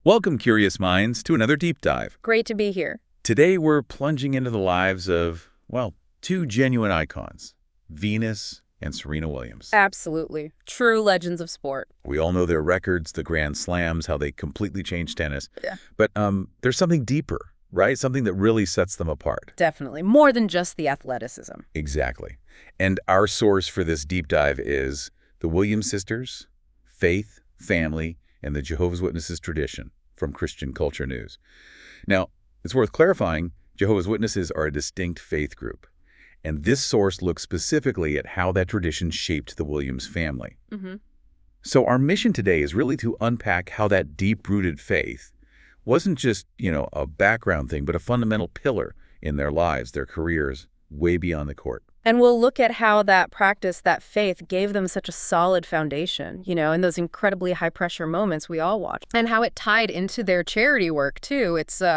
Welcome, curious minds, to another deep dive. Great to be here. Today we're plunging into the lives of, well, two genuine icons, Venus and Serena Williams. Absolutely. True legends of sport. We all know their records, the Grand Slams, how they completely changed tennis. Yeah. But there's something deeper, right? Something that really sets them apart. Definitely. More than just the athleticism. Exactly. And our source for this deep dive is the Williams sisters, faith, family, and the Jehovah's Witnesses tradition from Christian Culture News. Now, it's worth clarifying, Jehovah's Witnesses are a distinct faith group. And this source looks specifically at how that tradition shaped the Williams family. Mm-hmm. So our mission today is really to unpack how that deep-rooted faith wasn't just, a background thing, but a fundamental pillar in their lives, their careers, way beyond the court. And we'll look at how that practice, that faith, gave them such a solid foundation, in those incredibly high-pressure moments we all watch. And how it tied into their charity work, too.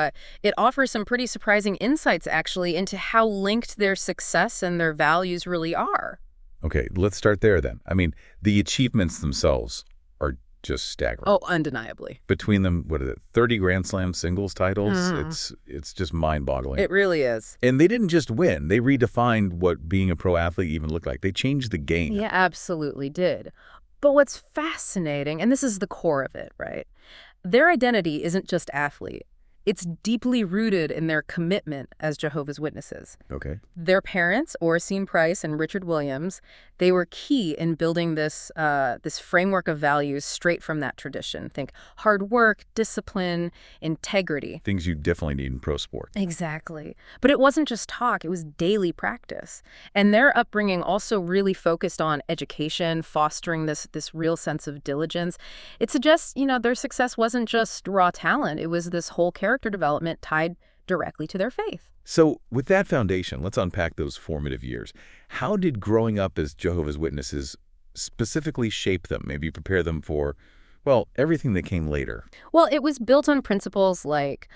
It offers some pretty surprising insights, actually, into how linked their success and their values really are. Okay, let's start there then. The achievements themselves are just staggering. Oh, undeniably. Between them, 30 Grand Slam singles titles? It's just mind-boggling. It really is. And they didn't just win. They redefined what being a pro athlete even looked like. They changed the game. Yeah, absolutely did. But what's fascinating, and this is the core of it, right? Their identity isn't just athlete. It's deeply rooted in their commitment as Jehovah's Witnesses. Okay. Their parents, Orsine Price and Richard Williams, they were key in building this framework of values straight from that tradition. Think hard work, discipline, integrity. Things you definitely need in pro sport. Exactly. But it wasn't just talk, it was daily practice. And their upbringing also really focused on education, fostering this real sense of diligence. It suggests, their success wasn't just raw talent, it was this whole character development tied directly to their faith. So with that foundation, let's unpack those formative years. How did growing up as Jehovah's Witnesses specifically shape them, maybe prepare them for, everything that came later? Well, it was built on principles like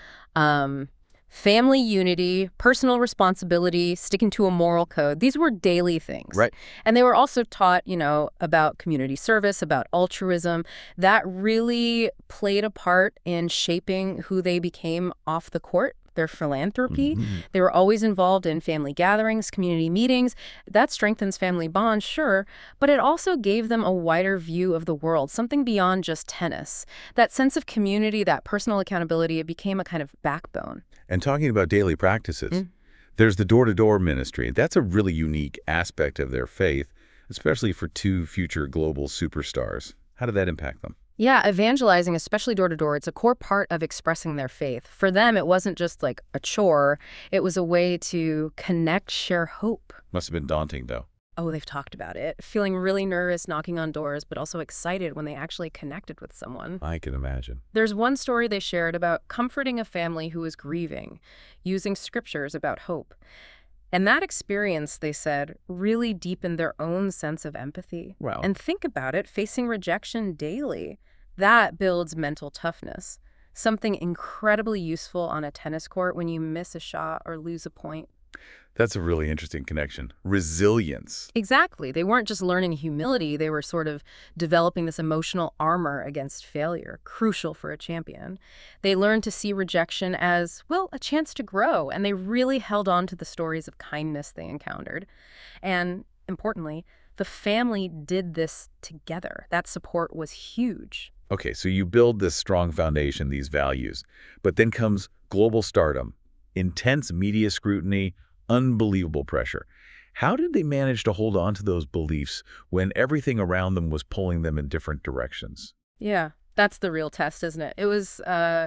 family unity, personal responsibility, sticking to a moral code. These were daily things. Right. And they were also taught, about community service, about altruism. That really played a part in shaping who they became off the court. Their philanthropy. Mm-hmm. They were always involved in family gatherings, community meetings. That strengthens family bonds, sure, but it also gave them a wider view of the world, something beyond just tennis. That sense of community, that personal accountability, it became a kind of backbone. And talking about daily practices, there's the door-to-door ministry. That's a really unique aspect of their faith, especially for two future global superstars. How did that impact them? Yeah, evangelizing, especially door-to-door, it's a core part of expressing their faith. For them, it wasn't just like a chore. It was a way to connect, share hope. Must have been daunting, though. Oh, they've talked about it. Feeling really nervous knocking on doors, but also excited when they actually connected with someone. I can imagine. There's one story they shared about comforting a family who was grieving, using scriptures about hope. And that experience, they said, really deepened their own sense of empathy. Wow. And think about it, facing rejection daily. That builds mental toughness, something incredibly useful on a tennis court when you miss a shot or lose a point. That's a really interesting connection. Resilience. Exactly. They weren't just learning humility, they were sort of developing this emotional armor against failure, crucial for a champion. They learned to see rejection as, a chance to grow, and they really held on to the stories of kindness they encountered. And importantly, the family did this together. That support was huge. Okay, so you build this strong foundation, these values, but then comes global stardom, intense media scrutiny, unbelievable pressure. How did they manage to hold on to those beliefs when everything around them was pulling them in different directions? Yeah, that's the real test, isn't it? It was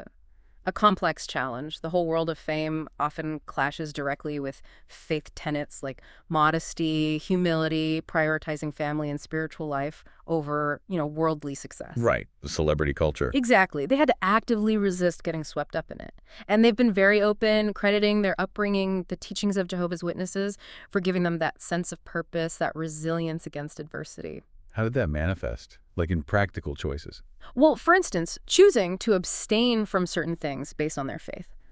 a complex challenge. The whole world of fame often clashes directly with faith tenets like modesty, humility, prioritizing family and spiritual life over, worldly success. Right, the celebrity culture. Exactly. They had to actively resist getting swept up in it. And they've been very open, crediting their upbringing, the teachings of Jehovah's Witnesses, for giving them that sense of purpose, that resilience against adversity. How did that manifest? Like in practical choices? Well, for instance, choosing to abstain from certain things based on their faith,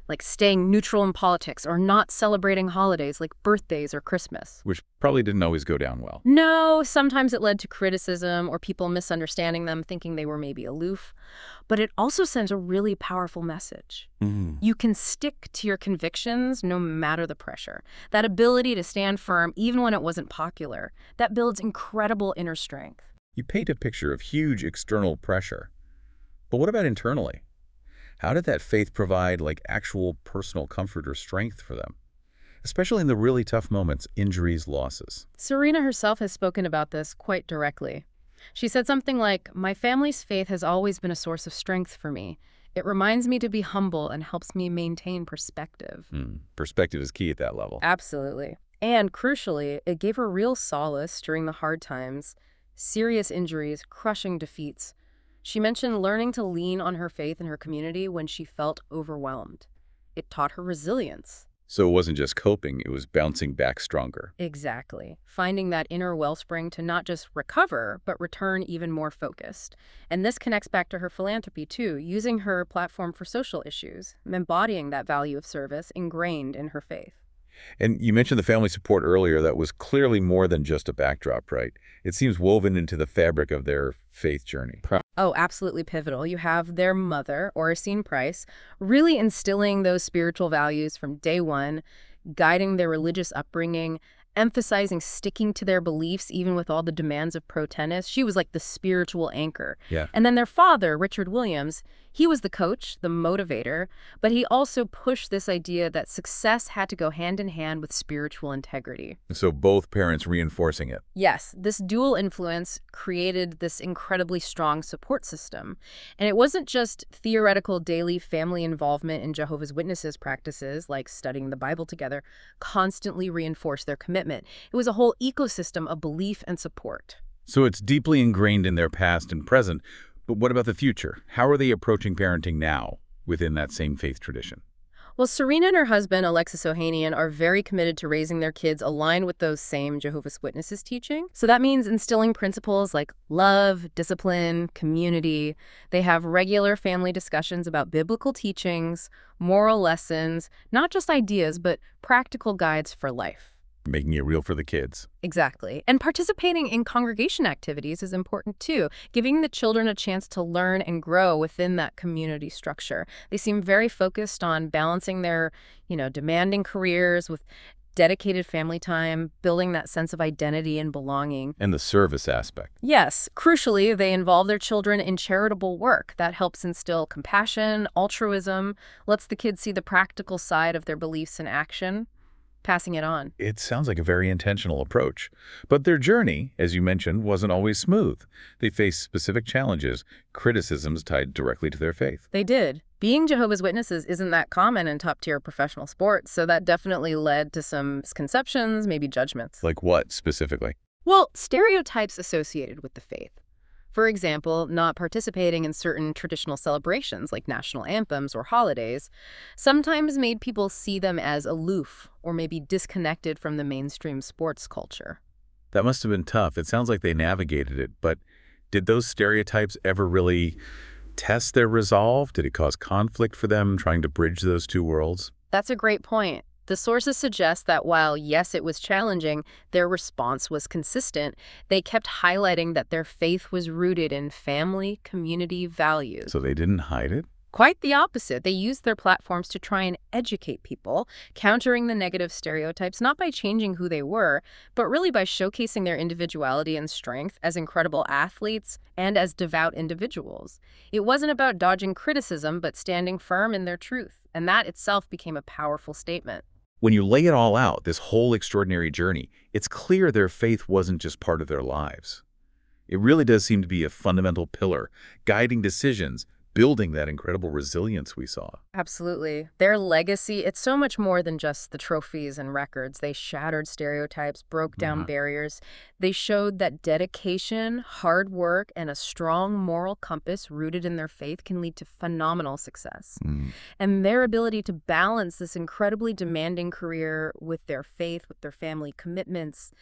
like staying neutral in politics or not celebrating holidays like birthdays or Christmas. Which probably didn't always go down well. No, sometimes it led to criticism or people misunderstanding them, thinking they were maybe aloof. But it also sends a really powerful message. You can stick to your convictions no matter the pressure. That ability to stand firm even when it wasn't popular, that builds incredible inner strength. You paint a picture of huge external pressure. But what about internally? How did that faith provide like actual personal comfort or strength for them? Especially in the really tough moments, injuries, losses. Serena herself has spoken about this quite directly. She said something like, "My family's faith has always been a source of strength for me. It reminds me to be humble and helps me maintain perspective." Perspective is key at that level. Absolutely. And crucially, it gave her real solace during the hard times, serious injuries, crushing defeats. She mentioned learning to lean on her faith in her community when she felt overwhelmed. It taught her resilience. So it wasn't just coping, it was bouncing back stronger. Exactly. Finding that inner wellspring to not just recover, but return even more focused. And this connects back to her philanthropy, too, using her platform for social issues, embodying that value of service ingrained in her faith. And you mentioned the family support earlier. That was clearly more than just a backdrop, right? It seems woven into the fabric of their faith journey. Oh, absolutely pivotal. You have their mother, Oracene Price, really instilling those spiritual values from day one, guiding their religious upbringing, emphasizing sticking to their beliefs even with all the demands of pro tennis. She was like the spiritual anchor. Yeah. And then their father, Richard Williams, he was the coach, the motivator, but he also pushed this idea that success had to go hand in hand with spiritual integrity. So both parents reinforcing it. Yes, this dual influence created this incredibly strong support system. And it wasn't just theoretical daily family involvement in Jehovah's Witnesses practices, like studying the Bible together, constantly reinforced their commitment. It was a whole ecosystem of belief and support. So it's deeply ingrained in their past and present. But what about the future? How are they approaching parenting now within that same faith tradition? Well, Serena and her husband, Alexis Ohanian, are very committed to raising their kids aligned with those same Jehovah's Witnesses teaching. So that means instilling principles like love, discipline, community. They have regular family discussions about biblical teachings, moral lessons, not just ideas, but practical guides for life. Making it real for the kids. Exactly. And participating in congregation activities is important too, giving the children a chance to learn and grow within that community structure. They seem very focused on balancing their, demanding careers with dedicated family time, building that sense of identity and belonging. And the service aspect. Yes. Crucially, they involve their children in charitable work that helps instill compassion, altruism, lets the kids see the practical side of their beliefs in action, passing it on. It sounds like a very intentional approach. But their journey, as you mentioned, wasn't always smooth. They faced specific challenges, criticisms tied directly to their faith. They did. Being Jehovah's Witnesses isn't that common in top-tier professional sports, so that definitely led to some misconceptions, maybe judgments. Like what, specifically? Well, stereotypes associated with the faith. For example, not participating in certain traditional celebrations like national anthems or holidays sometimes made people see them as aloof or maybe disconnected from the mainstream sports culture. That must have been tough. It sounds like they navigated it, but did those stereotypes ever really test their resolve? Did it cause conflict for them trying to bridge those two worlds? That's a great point. The sources suggest that while, yes, it was challenging, their response was consistent. They kept highlighting that their faith was rooted in family, community values. So they didn't hide it? Quite the opposite. They used their platforms to try and educate people, countering the negative stereotypes, not by changing who they were, but really by showcasing their individuality and strength as incredible athletes and as devout individuals. It wasn't about dodging criticism, but standing firm in their truth. And that itself became a powerful statement. When you lay it all out, this whole extraordinary journey, it's clear their faith wasn't just part of their lives. It really does seem to be a fundamental pillar, guiding decisions, building that incredible resilience we saw. Absolutely. Their legacy, it's so much more than just the trophies and records. They shattered stereotypes, broke down barriers. They showed that dedication, hard work, and a strong moral compass rooted in their faith can lead to phenomenal success. And their ability to balance this incredibly demanding career with their faith, with their family commitments,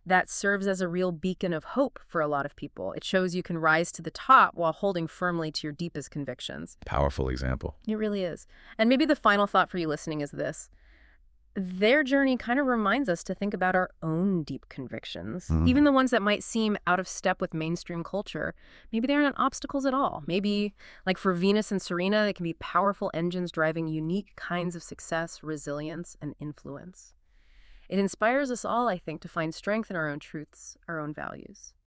that serves as a real beacon of hope for a lot of people. It shows you can rise to the top while holding firmly to your deepest convictions. Powerful example. It really is. And maybe the final thought for you listening is this. Their journey kind of reminds us to think about our own deep convictions, even the ones that might seem out of step with mainstream culture. Maybe they aren't obstacles at all. Maybe, like for Venus and Serena, they can be powerful engines driving unique kinds of success, resilience, and influence. It inspires us all, I think, to find strength in our own truths, our own values.